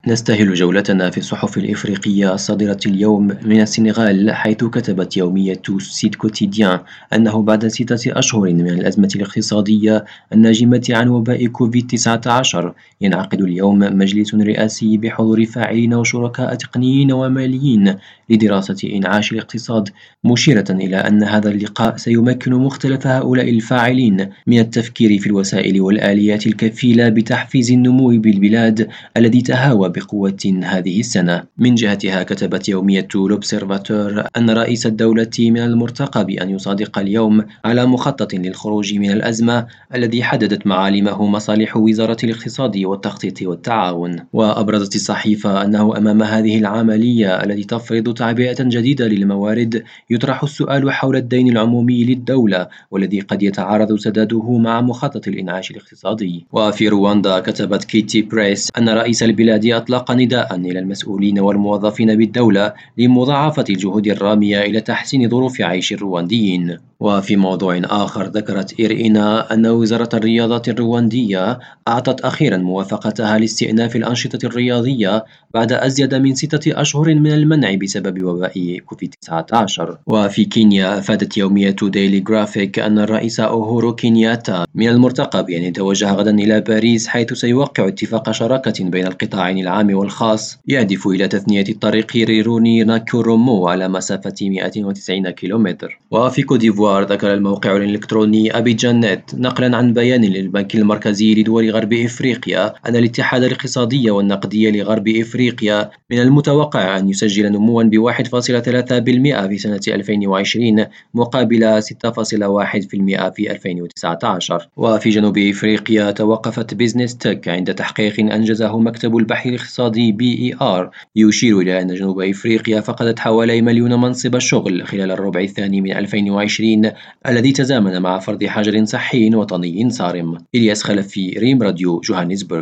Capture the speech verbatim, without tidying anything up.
نستهل جولتنا في الصحف الإفريقية الصادرة اليوم من السنغال، حيث كتبت يومية سيد كوتيديان أنه بعد ستة أشهر من الأزمة الاقتصادية الناجمة عن وباء كوفيد تسعة عشر، ينعقد اليوم مجلس رئاسي بحضور فاعلين وشركاء تقنيين وماليين لدراسة إنعاش الاقتصاد، مشيرة إلى أن هذا اللقاء سيمكن مختلف هؤلاء الفاعلين من التفكير في الوسائل والآليات الكفيلة بتحفيز النمو بالبلاد الذي تهاوى بقوة هذه السنة. من جهتها كتبت يومية لوبسيرفاتور أن رئيس الدولة من المرتقب أن يصادق اليوم على مخطط للخروج من الأزمة الذي حددت معالمه مصالح وزارة الاقتصاد والتخطيط والتعاون. وأبرزت الصحيفة أنه أمام هذه العملية التي تفرض تعبئة جديدة للموارد يطرح السؤال حول الدين العمومي للدولة والذي قد يتعارض سداده مع مخطط الإنعاش الاقتصادي. وفي رواندا كتبت كيتي بريس أن رئيس البلاد أطلق نداء إلى المسؤولين والموظفين بالدولة لمضاعفة الجهود الرامية إلى تحسين ظروف عيش الروانديين. وفي موضوع آخر ذكرت إيرينا أن وزارة الرياضة الرواندية أعطت أخيرا موافقتها لاستئناف الأنشطة الرياضية بعد أزيد من ستة أشهر من المنع بسبب وباء كوفيد تسعة عشر. وفي كينيا أفادت يومية ديلي جرافيك أن الرئيس أوهورو كينياتا من المرتقب أن يتوجه غدا إلى باريس، حيث سيوقع اتفاق شراكة بين القطاعين العام والخاص يهدف إلى تثنية الطريق ريروني ناكورومو على مسافة مئة وتسعين كيلومتر. وفي كوديفوار ذكر الموقع الإلكتروني أبيجان نت نقلا عن بيان للبنك المركزي لدول غرب إفريقيا أن الاتحاد الاقتصادي والنقدي لغرب إفريقيا من المتوقع أن يسجل نموا بواحد فاصلة ثلاثة بالمئة في سنة ألفين وعشرين مقابل ستة فاصلة واحد بالمئة في ألفين وتسعة عشر. وفي جنوب إفريقيا توقفت بيزنس تك عند تحقيق أنجزه مكتب البحث الاقتصادي بي إي آر يشير إلى أن جنوب إفريقيا فقدت حوالي مليون منصب الشغل خلال الربع الثاني من ألفين وعشرين الذي تزامن مع فرض حجر صحي وطني صارم. إلياس خلفي، ريم راديو، جوهانسبرغ.